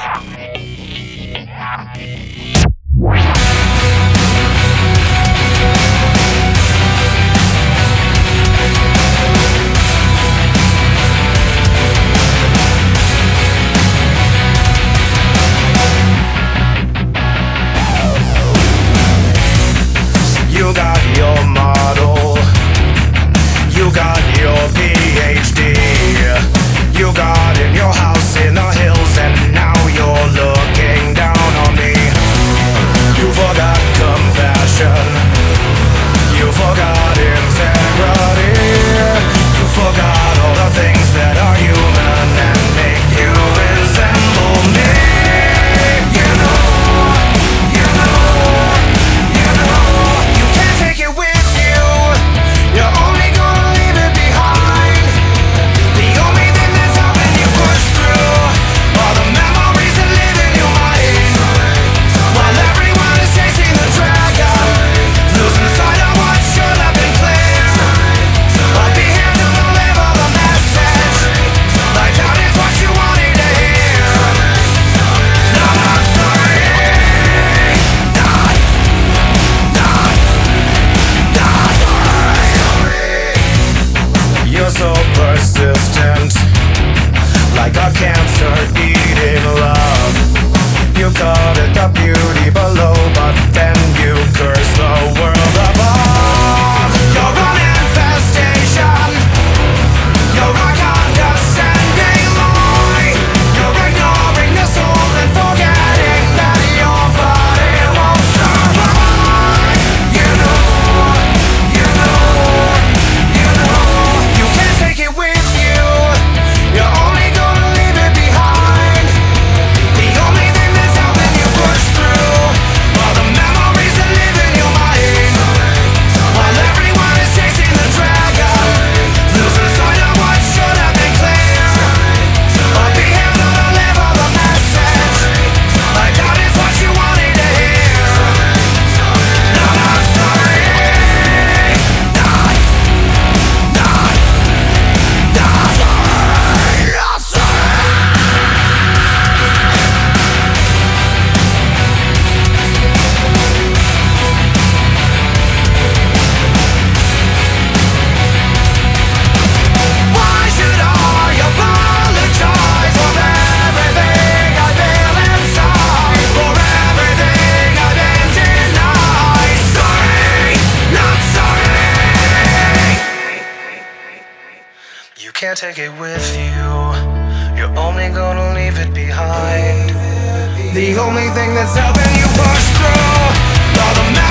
You got your model, you got your PhD, you got in your house in the hills, and now you're looking down on me. You forgot compassion, you forgot integrity, you forgot all the things that are human and make you resemble me. You know, you know, you know, you can't take it with you. You're only gonna leave it behind. The only thing that's helping you push through are the memories that live in your mind. While everyone is chasing the dragon, losing sight of what should have been clear. I'll be here to deliver the message. Like that is what you wanted to hear. No, I'm sorry. Not sorry. You're so persistent, like a cancer-eating love. You coveted the beauty below, but then you curse the world above. You're an infestation, you're a condescending lie. You're ignoring the soul and forgetting that your body won't survive. You know, you know, you know, you can't take it with you. You're only gonna leave it behind. The only thing that's helping you push through are the memories that live in your mind. While everyone is chasing the dragon, losing sight of what should have been clear. I'll be here to deliver the message. Like that is what you wanted to hear. No, I'm sorry. Not Why should I apologize for everything I feel inside? For everything I've been denied? Sorry, not sorry. You can't take it with you. You're only gonna leave it behind. The only thing that's helping you push through are the